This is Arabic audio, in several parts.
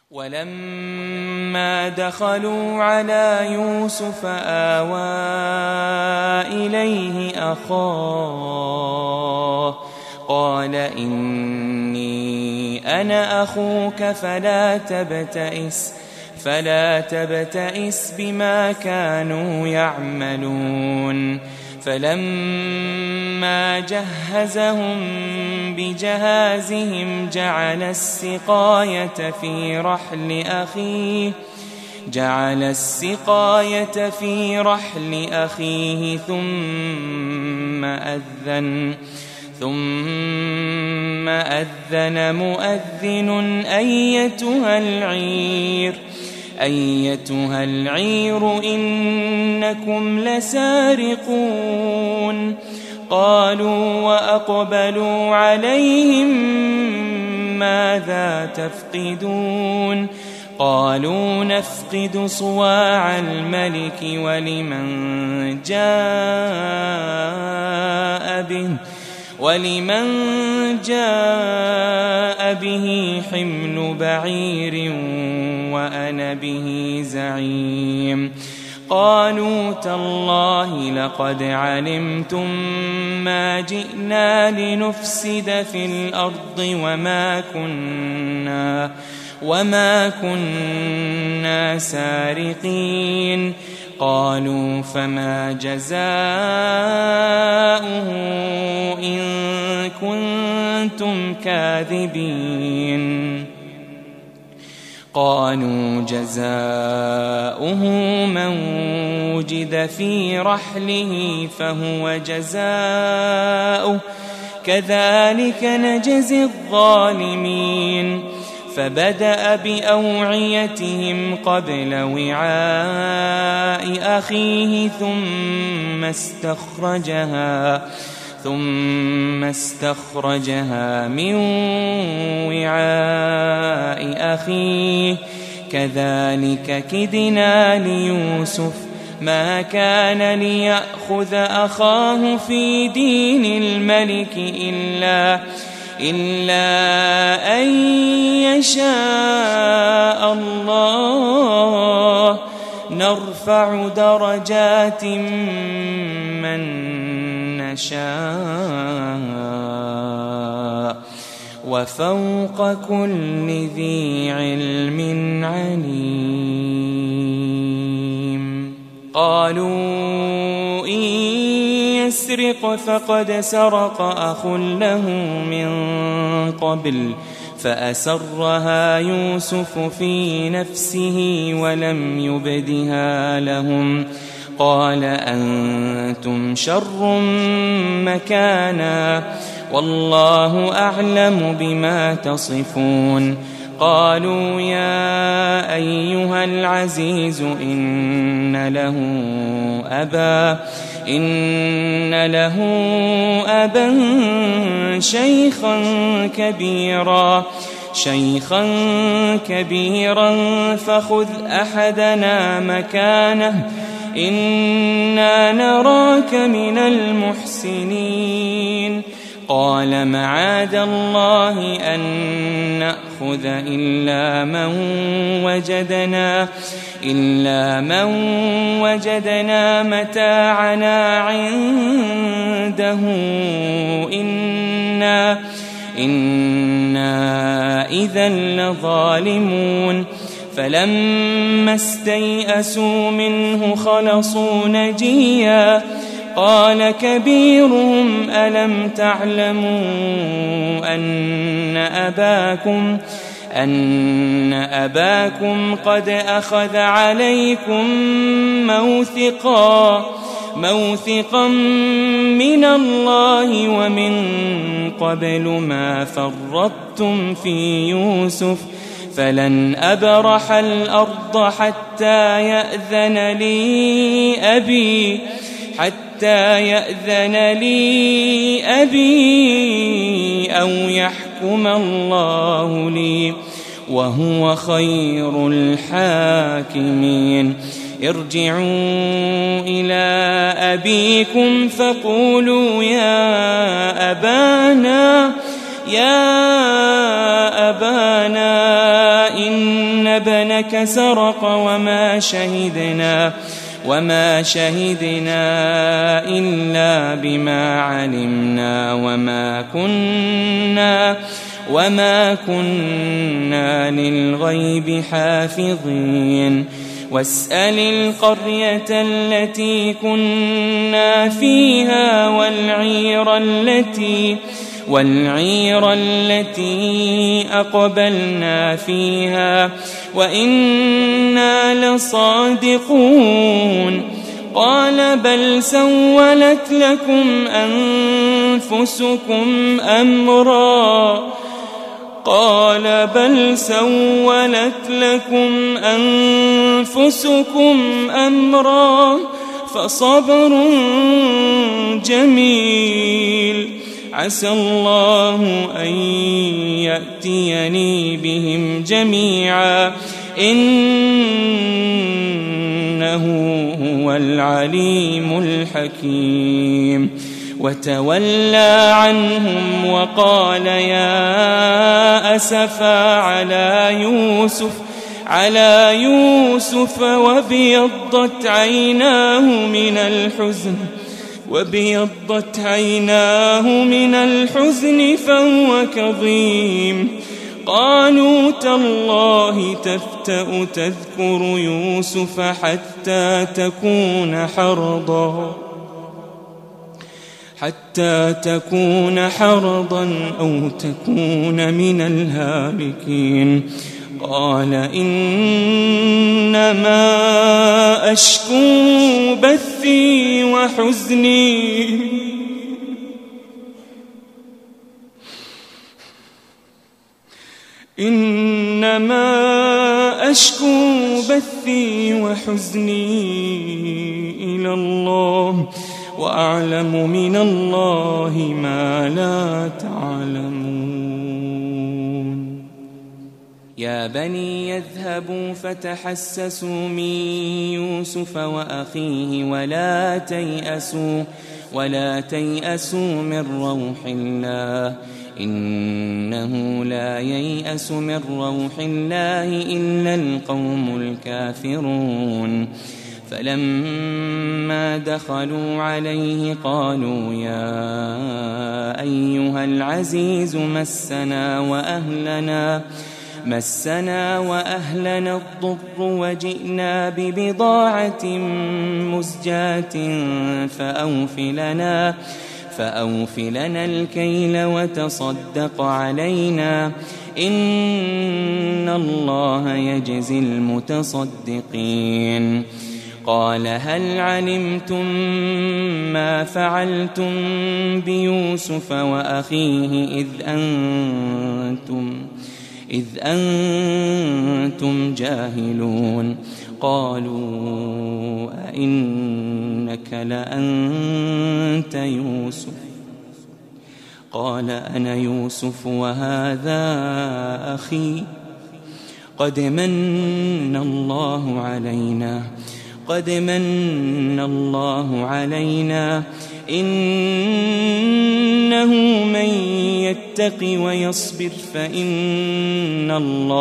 ولما دخلوا على يوسف آوى إليه أخاه قال إني أنا أخوك فلا تبتئس بما كانوا يعملون. فلما جهزهم بجهازهم جعل السقاية في رحل أخيه ثم أذن مؤذن أيتها العير إنكم لسارقون. قالوا وأقبلوا عليهم ماذا تفقدون؟ قالوا نفقد صواع الملك ولمن جاء به حمل بعير وأنا به زعيم. قالوا تالله لقد علمتم ما جئنا لنفسد في الأرض وما كنا سارقين. قالوا فما جزاؤه إن كنتم كاذبين؟ قالوا جزاؤه من وجد في رحله فهو جزاؤه كذلك نجزي الظالمين. فبدأ بأوعيتهم قبل وعاء أخيه ثم استخرجها من وعاء أخيه كذلك كدنا ليوسف ما كان ليأخذ أخاه في دين الملك إلا أن يشاء الله نرفع درجات من نشاء وفوق كل ذي علم عليم. قالوا إن يسرق فقد سرق أخ له من قبل فأسرها يوسف في نفسه ولم يبدها لهم. قال أنتم شر مكانا والله أعلم بما تصفون. قالوا يا أيها العزيز إن له أبا شيخا كبيرا فخذ أحدنا مكانه إنا نراك من المحسنين. قال معاذ الله أن نأخذ إلا من وجدنا متاعنا عنده إنا إذا لظالمون. فلما استيئسوا منه خلصوا نجيا. قال كبيرهم ألم تعلموا أن أباكم قد أخذ عليكم موثقا من الله ومن قبل ما فرطتم في يوسف فلن أبرح الأرض حتى يأذن لي أبي أو يحكم الله لي وهو خير الحاكمين. ارجعوا إلى أبيكم فقولوا يا أبانا إن ابنك سرق وما شهدنا إلا بما علمنا وما كنا للغيب حافظين واسأل القرية التي كنا فيها والعير التي أقبلنا فيها وإنا لصادقون قال بل سولت لكم أنفسكم أمرا فصبر جميل عسى الله أن يأتيني بهم جميعا إنه هو العليم الحكيم وتولى عنهم وقال يا أسفا على يوسف وابيضت عيناه من الحزن فهو كظيم قالوا تالله تفتأ تذكر يوسف حتى تكون حرضا أو تكون من الهالكين قال إنما أشكو بثي وحزني إلى الله وأعلم من الله ما لا تعلمون يا بني يذهبوا فتحسسوا من يوسف وأخيه ولا تيأسوا من روح الله إنه لا ييأس من روح الله إلا القوم الكافرون فلما دخلوا عليه قالوا يا أيها العزيز مسنا وأهلنا الضر وجئنا ببضاعة مزجاة فأوف لنا الكيل وتصدق علينا إن الله يجزي المتصدقين قال هل علمتم ما فعلتم بيوسف وأخيه إذ أنتم جاهلون قالوا أئنك لأنت يوسف قال أنا يوسف وهذا أخي قد من الله علينا إنه من يتق ويصبر فإن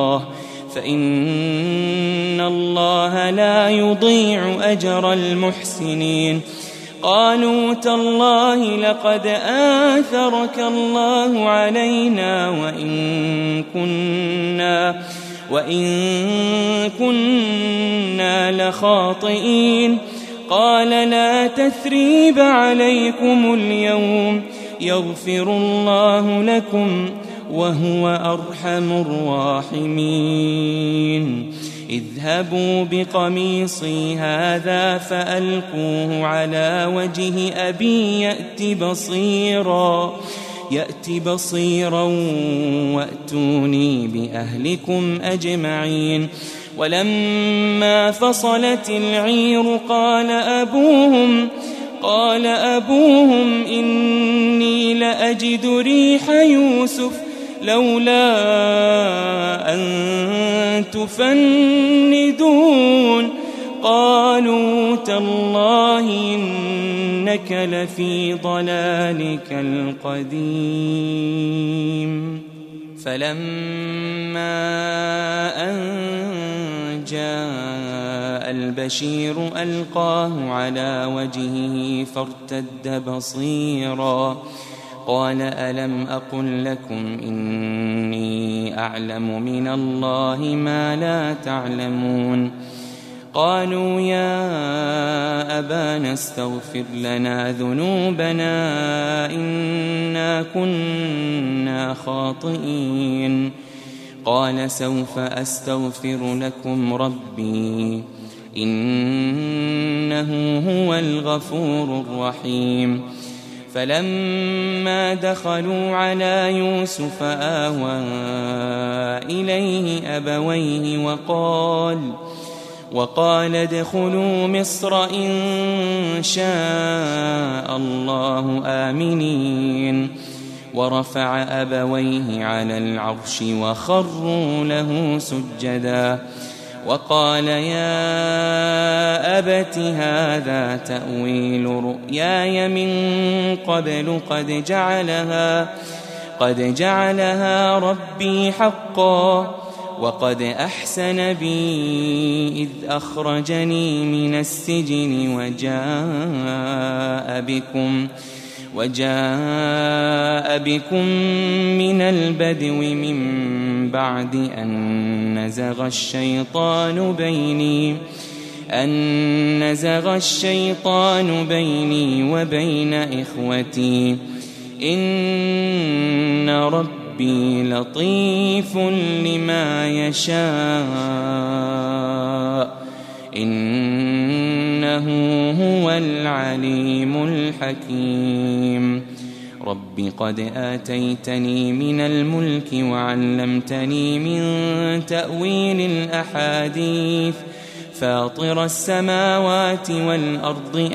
الله لا يضيع أجر المحسنين قالوا تالله لقد آثرك الله علينا وإن كنا لخاطئين قال لا تثريب عليكم اليوم يغفر الله لكم وهو أرحم الراحمين اذهبوا بقميصي هذا فألقوه على وجه أبي يأت بصيرا وأتوني بأهلكم أجمعين ولما فصلت العير قال أبوهم إني لأجد ريح يوسف لولا أن تفندون قالوا تالله إنك لفي ضلالك القديم فلما أن جاء البشير ألقاه على وجهه فارتد بصيرا قال ألم أقل لكم إني أعلم من الله ما لا تعلمون قالوا يا أبانا استغفر لنا ذنوبنا إنا كنا خاطئين قال سوف أستغفر لكم ربي إنه هو الغفور الرحيم فلما دخلوا على يوسف آوى إليه أبويه وقال ادخلوا مصر إن شاء الله آمنين ورفع أبويه على العرش وخروا له سجدا وقال يا أبت هذا تأويل رؤياي من قبل قد جعلها ربي حقا وقد أحسن بي إذ أخرجني من السجن وجاء بكم من البدو من بعد أن نزغ الشيطان بيني وبين إخوتي إن ربي لطيف لما يشاء إنه هو العليم الحكيم رب قد آتيتني من الملك وعلمتني من تأويل الأحاديث فاطر السماوات والأرض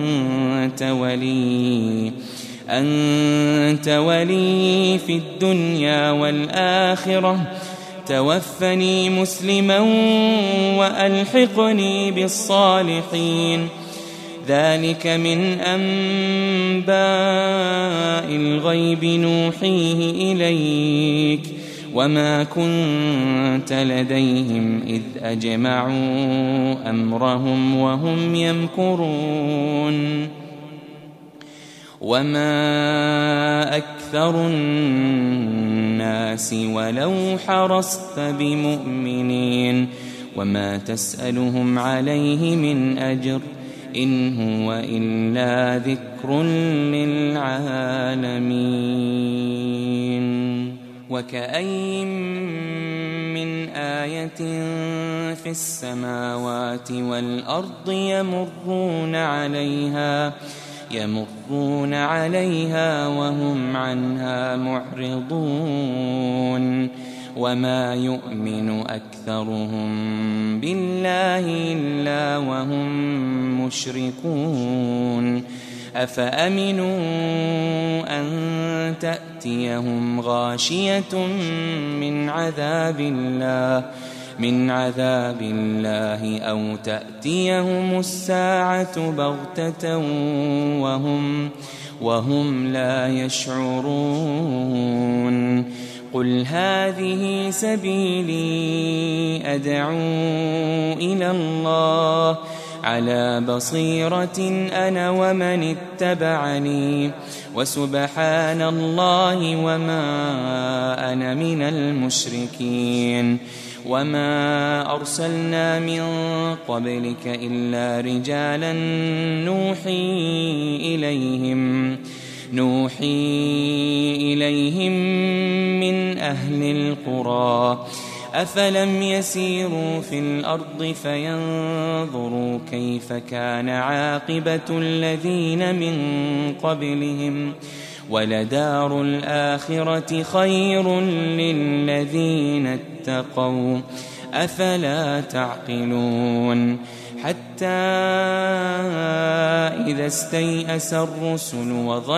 أنت ولي في الدنيا والآخرة توفني مسلما وألحقني بالصالحين ذلك من أنباء الغيب نوحيه إليك وما كنت لديهم إذ أجمعوا أمرهم وهم يمكرون وما أكثر الناس ولو حرصت بمؤمنين وما تسألهم عليه من أجر إن هو إلا ذكر للعالمين وكأين من آية في السماوات والأرض يمرون عليها وهم عنها معرضون وما يؤمن أكثرهم بالله إلا وهم مشركون أفأمنوا أن تأتيهم غاشية من عذاب الله أو تأتيهم الساعة بغتة وهم لا يشعرون قل هذه سبيلي أدعو إلى الله على بصيرة أنا ومن اتبعني وسبحان الله وما أنا من المشركين وما أرسلنا من قبلك إلا رجالا نوحي إليهم من أهل القرى أفلم يسيروا في الأرض فينظروا كيف كان عاقبة الذين من قبلهم ولدار الآخرة خير للذين اتقوا أفلا تعقلون حتى إذا استيأس الرسل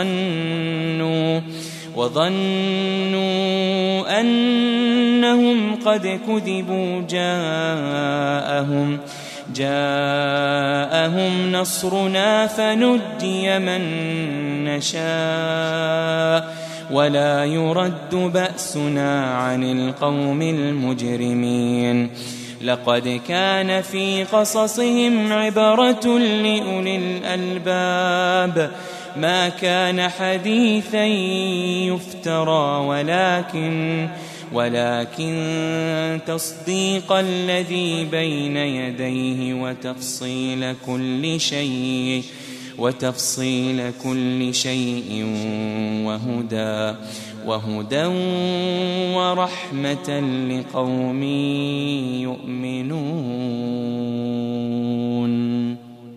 وظنوا أنهم قد كذبوا جاءهم نصرنا فنجي من نشاء ولا يرد بأسنا عن القوم المجرمين لقد كان في قصصهم عبرة لأولي الألباب ما كان حديثا يفترى ولكن تصديق الذي بين يديه وتفصيل كل شيء وهدى ورحمة لقوم يؤمنون.